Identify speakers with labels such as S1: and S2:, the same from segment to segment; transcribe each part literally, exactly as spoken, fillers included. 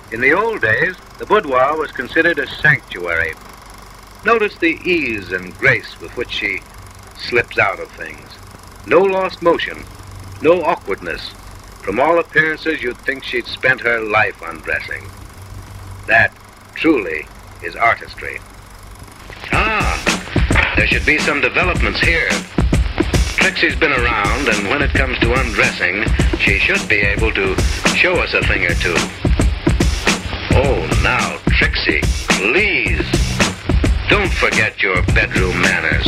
S1: In the old days, the boudoir was considered a sanctuary. Notice the ease and grace with which she slips out of things. No lost motion, no awkwardness. From all appearances, you'd think she'd spent her life undressing. That, truly, is artistry. Ah, there should be some developments here. Trixie's been around, and when it comes to undressing, she should be able to show us a thing or two. Oh, now, Trixie, please, don't forget your bedroom manners.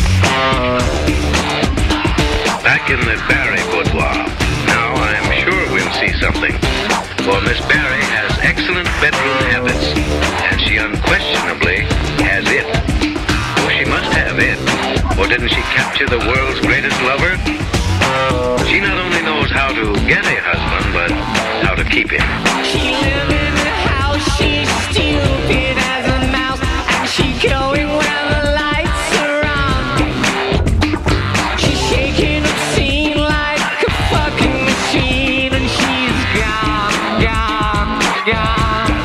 S1: Back in the Barry boudoir. Now I'm sure we'll see something. For Miss Barry has excellent bedroom habits, and she unquestionably has it. Oh, she must have it. Or didn't she capture the world's greatest lover? She not only knows how to get a husband, but how to keep him.
S2: She lives in the house, she's stupid as a mouse, and she going when the lights are on. She's shaking obscene like a fucking machine, and she's gone, gone, gone.